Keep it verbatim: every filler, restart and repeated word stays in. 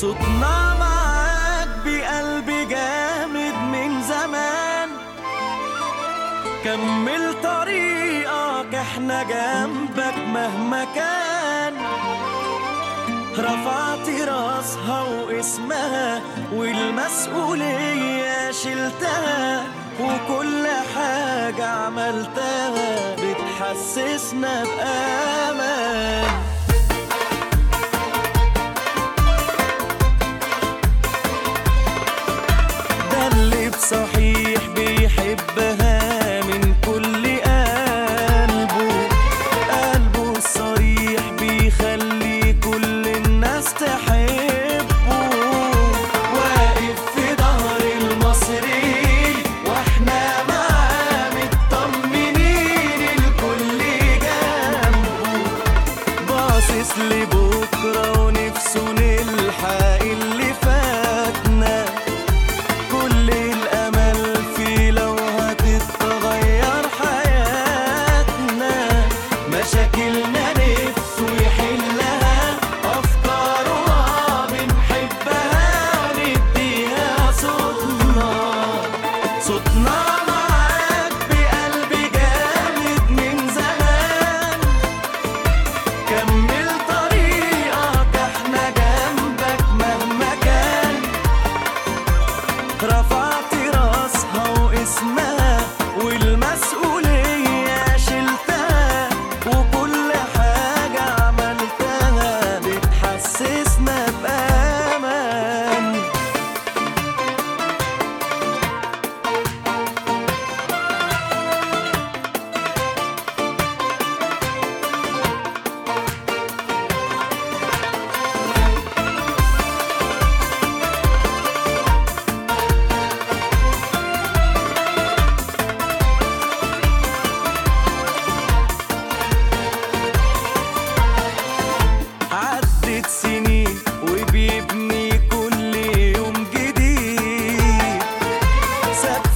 صوتنا معاك بقلبي جامد من زمان، كمل طريقك احنا جنبك مهما كان. رفعت راسها واسمها والمسؤولية شلتها، وكل حاجة عملتها بتحسسنا بأمان. ده اللي بصحيح بيحبها من كل قلبه، قلبه الصريح بيخلي كل الناس تحبه. واقف في ظهر المصري واحنا معاه مطمنين، الكل جنبه باصص لبكره ونفسه نلحق اللي فاتنا. كل الأمل فيه لو هتتغير حياتنا، مشاكلنا نفسه يحلها، أفكارها بنحبها نديها صوتنا. صوتنا معاك بقلبي جامد من زمان، كمل طريقك احنا جنبك مهما كان. رفعت راسها واسمها والمسؤولية شلتها، وكل حاجة عملتها بتحسسنا بأمان. عدت سنين وبيبني كل يوم جديد، ساب